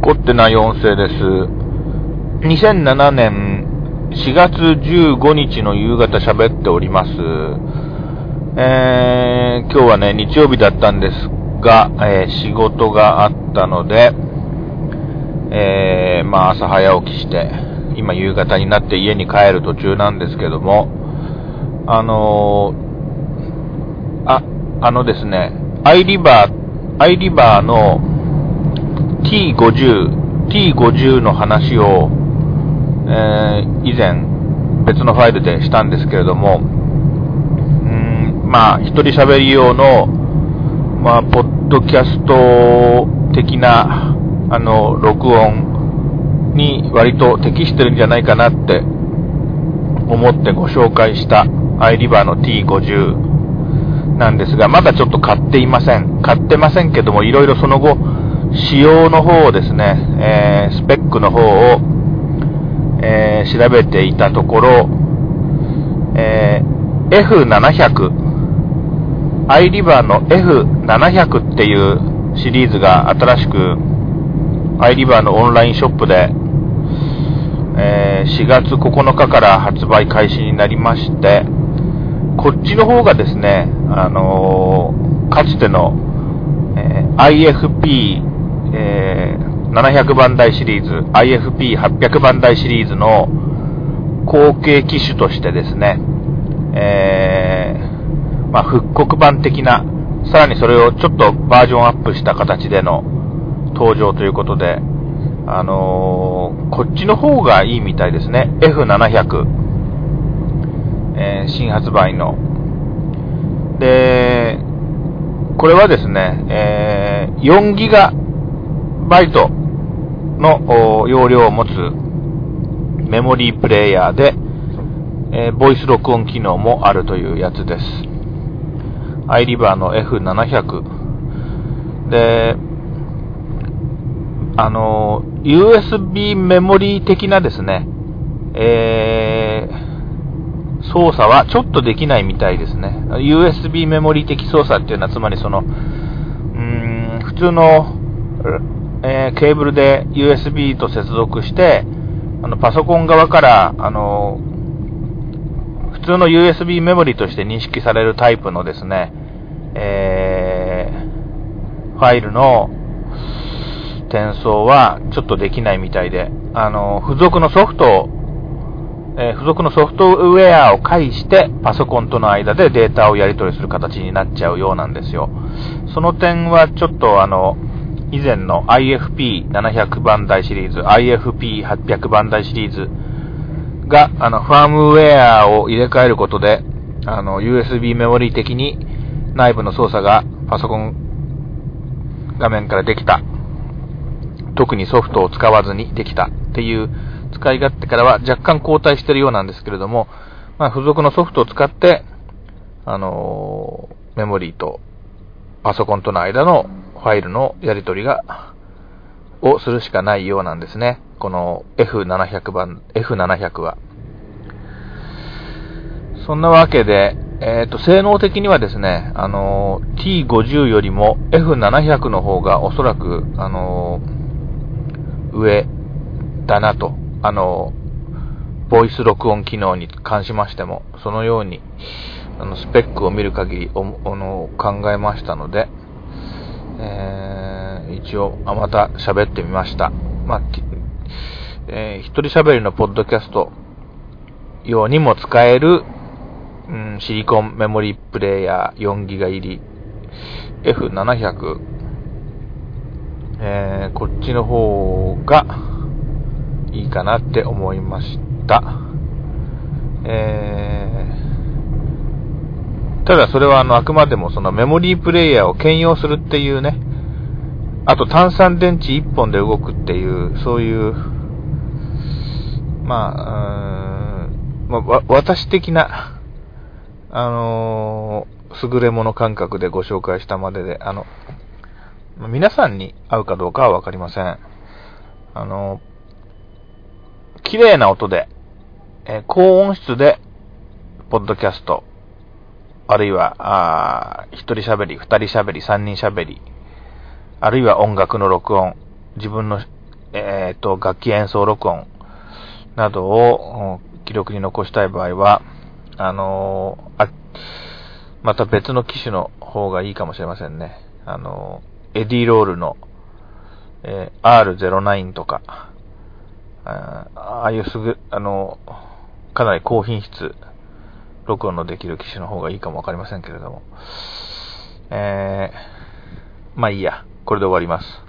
凝ってない音声です。2007年4月15日の夕方喋っております。今日はね、日曜日だったんですが、仕事があったので、朝早起きして、今夕方になって家に帰る途中なんですけども、ですね、アイリバーの T50 の話を、以前別のファイルでしたんですけれども、一人喋り用の、ポッドキャスト的な、録音に割と適してるんじゃないかなって思ってご紹介したアイリバーの T50 なんですが、まだちょっと買ってませんけども、いろいろその後、仕様の方をですね、スペックの方を、調べていたところ、F700 アイリバーの F700 っていうシリーズが新しくアイリバーのオンラインショップで、4月9日から発売開始になりまして、こっちの方がですね、かつての、IFP700 番台シリーズ、IFP800 番台シリーズの後継機種としてですね、復刻版的な、さらにそれをちょっとバージョンアップした形での登場ということで、こっちの方がいいみたいですね。F700、新発売の。で、これはですね、4ギガバイトの容量を持つメモリープレイヤーで、ボイス録音機能もあるというやつです。アイリバーの F700 で、USB メモリー的なですね、操作はちょっとできないみたいですね。USB メモリー的操作っていうのは、つまりその、普通の、ケーブルで USB と接続して、パソコン側から、普通の USB メモリとして認識されるタイプのですね、ファイルの転送はちょっとできないみたいで、付属のソフトウェアを介してパソコンとの間でデータをやり取りする形になっちゃうようなんですよ。その点はちょっと以前の IFP700 番台シリーズ、IFP800 番台シリーズが、ファームウェアを入れ替えることで、USB メモリー的に内部の操作がパソコン画面からできた。特にソフトを使わずにできたっていう使い勝手からは若干後退しているようなんですけれども、付属のソフトを使って、メモリーとパソコンとの間のファイルのやり取りをするしかないようなんですね。この F700 は。そんなわけで、性能的にはですね、T50 よりも F700 の方がおそらく、上だなと。ボイス録音機能に関しましても、そのように、スペックを見る限り、考えましたので、一応、また喋ってみました。一人喋りのポッドキャスト用にも使える、シリコンメモリープレイヤー4ギガ入り F700、こっちの方がいいかなって思いました。ただそれはあくまでもそのメモリープレイヤーを兼用するっていうね、あと単三電池1本で動くっていう、そういう私的な優れもの感覚でご紹介したまでで、皆さんに合うかどうかはわかりません。綺麗な音で、高音質でポッドキャスト、あるいは一人喋り、二人喋り、三人喋り、あるいは音楽の録音、自分の楽器演奏録音などを記録に残したい場合は、また別の機種の方がいいかもしれませんね。エディロールの、R09 とか、ああいうかなり高品質録音のできる機種の方がいいかもわかりませんけれども。まあいいや。これで終わります。